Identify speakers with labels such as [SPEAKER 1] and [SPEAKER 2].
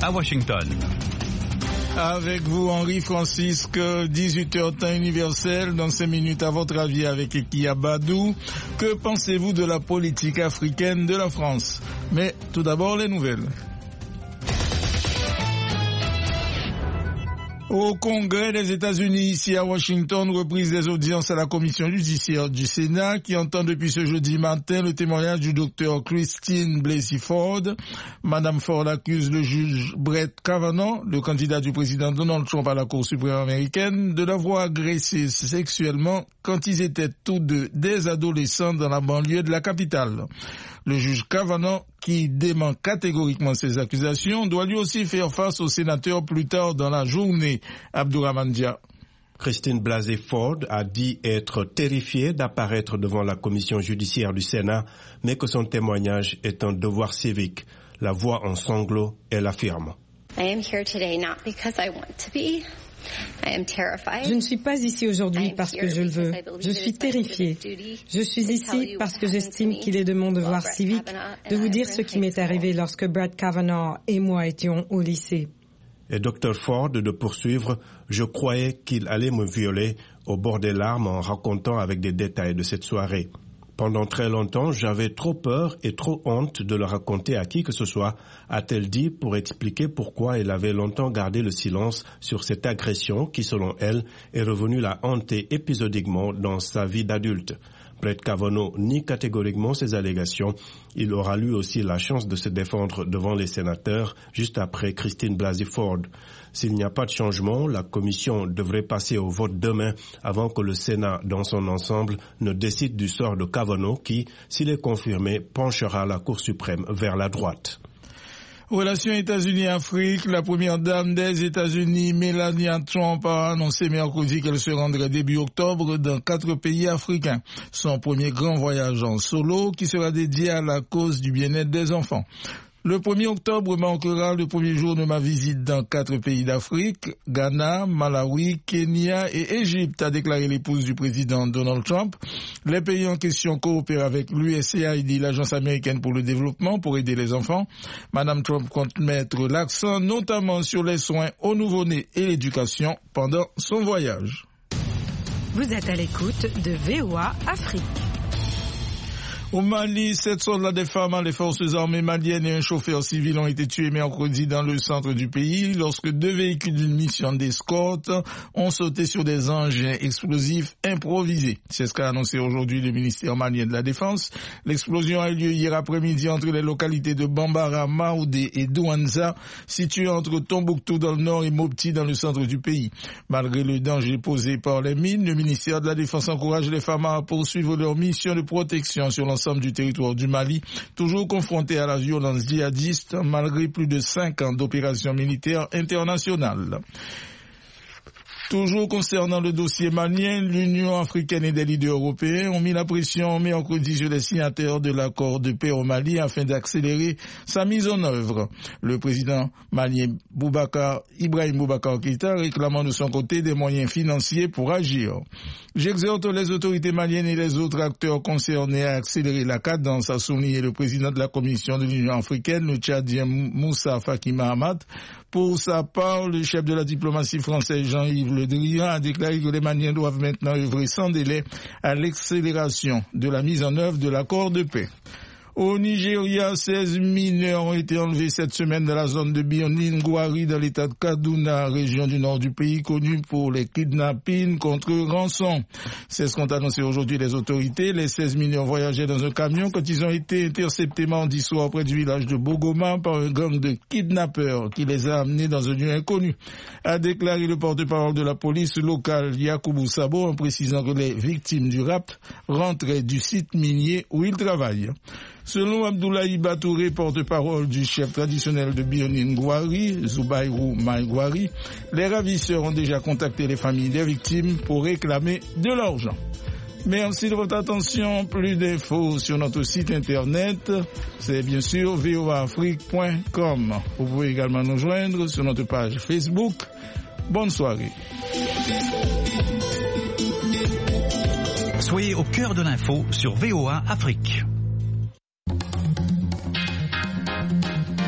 [SPEAKER 1] à Washington.
[SPEAKER 2] Avec vous, Henri Francisque, 18h temps universel. Dans 5 minutes, à votre avis, avec Ekia Badou, que pensez-vous de la politique africaine de la France? Mais tout d'abord, les nouvelles. Au Congrès des États-Unis, ici à Washington, reprise des audiences à la commission judiciaire du Sénat qui entend depuis ce jeudi matin le témoignage du docteur Christine Blasey Ford. Madame Ford accuse le juge Brett Kavanaugh, le candidat du président Donald Trump à la Cour suprême américaine, de l'avoir agressé sexuellement quand ils étaient tous deux des adolescents dans la banlieue de la capitale. Le juge Kavanaugh, qui dément catégoriquement ces accusations, doit lui aussi faire face au sénateur plus tard dans la journée. Abdourahmane Dia.
[SPEAKER 3] Christine Blasey Ford a dit être terrifiée d'apparaître devant la commission judiciaire du Sénat, mais que son témoignage est un devoir civique. La voix en sanglots, elle affirme.
[SPEAKER 4] I am here today not because I want to be.
[SPEAKER 5] Je ne suis pas ici aujourd'hui parce que je le veux. Je suis terrifiée. Je suis ici parce que j'estime qu'il est de mon devoir civique de vous dire ce qui m'est arrivé lorsque Brett Kavanaugh et moi étions au lycée.
[SPEAKER 3] Et Dr Ford de poursuivre, je croyais qu'il allait me violer au bord des larmes en racontant avec des détails de cette soirée. Pendant très longtemps, j'avais trop peur et trop honte de le raconter à qui que ce soit, a-t-elle dit pour expliquer pourquoi elle avait longtemps gardé le silence sur cette agression qui, selon elle, est revenue la hanter épisodiquement dans sa vie d'adulte. Brett Kavanaugh nie catégoriquement ces allégations. Il aura lui aussi la chance de se défendre devant les sénateurs juste après Christine Blasey Ford. S'il n'y a pas de changement, la commission devrait passer au vote demain avant que le Sénat dans son ensemble ne décide du sort de Kavanaugh qui, s'il est confirmé, penchera la Cour suprême vers la droite.
[SPEAKER 2] Relations États-Unis-Afrique, la première dame des États-Unis, Melania Trump, a annoncé mercredi qu'elle se rendrait début octobre dans 4 pays africains. Son premier grand voyage en solo qui sera dédié à la cause du bien-être des enfants. Le 1er octobre marquera le premier jour de ma visite dans 4 pays d'Afrique, Ghana, Malawi, Kenya et Égypte, a déclaré l'épouse du président Donald Trump. Les pays en question coopèrent avec l'USAID, l'Agence américaine pour le développement, pour aider les enfants. Madame Trump compte mettre l'accent notamment sur les soins aux nouveau-nés et l'éducation pendant son voyage.
[SPEAKER 6] Vous êtes à l'écoute de VOA Afrique.
[SPEAKER 2] Au Mali, 7 soldats des femmes, les forces armées maliennes et un chauffeur civil ont été tués mercredi dans le centre du pays lorsque 2 véhicules d'une mission d'escorte ont sauté sur des engins explosifs improvisés. C'est ce qu'a annoncé aujourd'hui le ministère malien de la Défense. L'explosion a eu lieu hier après-midi entre les localités de Bambara, Maoudé et Douanza, situées entre Tombouctou dans le nord et Mopti dans le centre du pays. Malgré le danger posé par les mines, le ministère de la Défense encourage les femmes à poursuivre leur mission de protection sur l'ensemble du territoire du Mali, toujours confronté à la violence djihadiste malgré plus de 5 ans d'opérations militaires internationales. Toujours concernant le dossier malien, l'Union africaine et des leaders européens ont mis la pression mercredi sur les signataires de l'accord de paix au Mali afin d'accélérer sa mise en œuvre. Le président malien Ibrahim Boubacar Keïta réclamant de son côté des moyens financiers pour agir. J'exhorte les autorités maliennes et les autres acteurs concernés à accélérer la cadence, a souligné le président de la Commission de l'Union africaine, le Tchadien Moussa Faki Mahamat. Pour sa part, le chef de la diplomatie française Jean-Yves Le Drian a déclaré que les Maliens doivent maintenant œuvrer sans délai à l'accélération de la mise en œuvre de l'accord de paix. Au Nigeria, 16 mineurs ont été enlevés cette semaine dans la zone de Birnin-Gwari dans l'état de Kaduna, région du nord du pays connue pour les kidnappings contre rançon. C'est ce qu'ont annoncé aujourd'hui les autorités. Les 16 mineurs voyageaient dans un camion quand ils ont été interceptés mardi soir près du village de Bogoma par un gang de kidnappeurs qui les a amenés dans un lieu inconnu, a déclaré le porte-parole de la police locale Yakubu Sabo en précisant que les victimes du rapt rentraient du site minier où ils travaillent. Selon Abdoulaye Batouré, porte-parole du chef traditionnel de Birnin-Gwari, Zubairu Maïgwari, les ravisseurs ont déjà contacté les familles des victimes pour réclamer de l'argent. Merci de votre attention. Plus d'infos sur notre site internet, c'est bien sûr voaafrique.com. Vous pouvez également nous joindre sur notre page Facebook. Bonne soirée.
[SPEAKER 1] Soyez au cœur de l'info sur VOA Afrique.